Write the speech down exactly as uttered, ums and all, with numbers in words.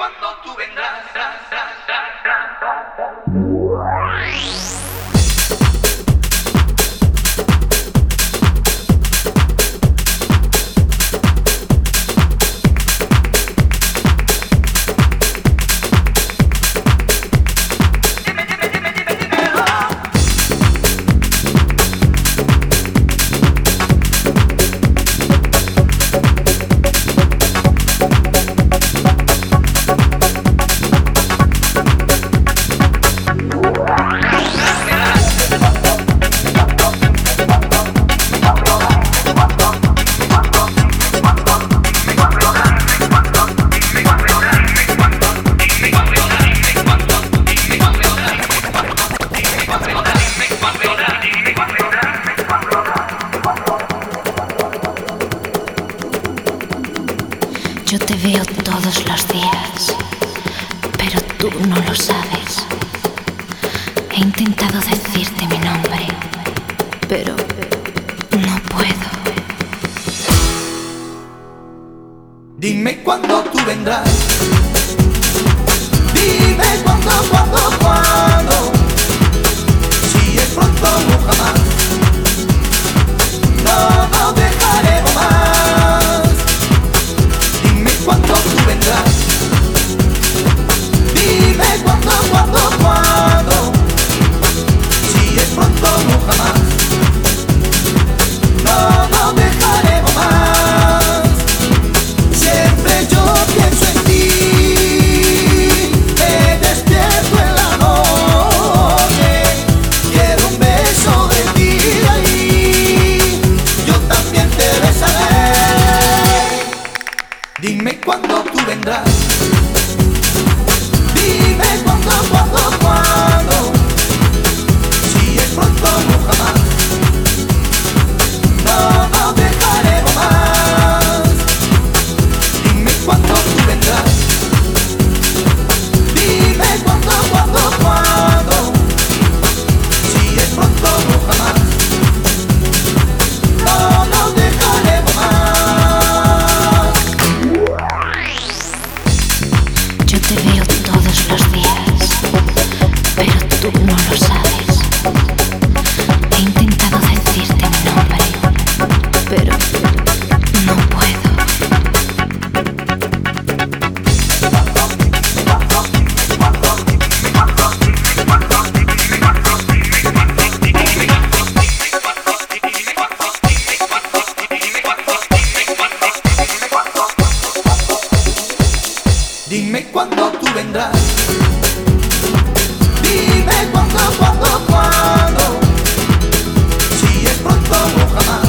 cuándo tú vendrás. Yo te veo todos los días, pero tú no lo sabes. He intentado decirte mi nombre, pero no puedo. Dime cuándo tú vendrás. Dime cuándo, cuándo, cuándo. Si es pronto o jamás. No nos dejaremos más. Dime cuándo tú vendrás. Dime cuándo, cuándo, cuándo. Si es pronto o jamás. No nos dejaremos más. Siempre yo pienso en ti. Me despierto en la noche. Quiero un beso de ti ahí. Yo también te besaré. Dime cuándo tú vendrás. Dime cuándo, cuándo, cuándo. Si es pronto o jamás. No nos dejaremos más. Dime cuándo tú vendrás. Dime cuándo, cuándo, cuándo. Si es pronto o jamás. No nos dejaremos más. Yo te veo todos los días, pero tú no lo sabes. He intentado decirte mi nombre, pero no puedo. Dime cuándo tú vendrás. Dime cuándo, cuándo, cuándo. Si es pronto o jamás.